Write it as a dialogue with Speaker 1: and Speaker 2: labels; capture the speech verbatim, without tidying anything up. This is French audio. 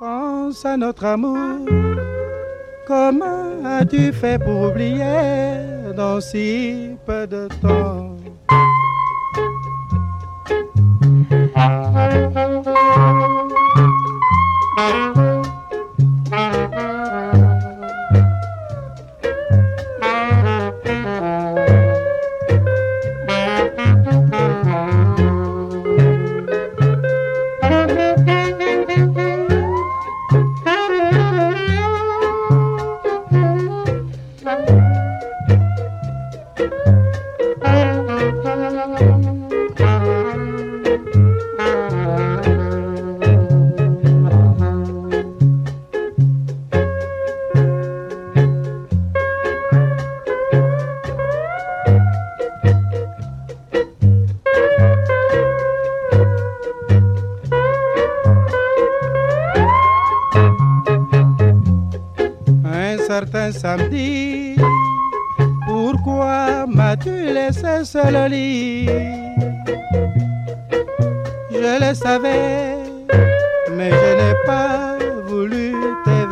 Speaker 1: Pense à notre amour. Comment as-tu fait pour oublier dans si peu de temps? Certain samedi, pourquoi m'as-tu laissé seul au lit? Je le savais, mais je n'ai pas voulu t'aider.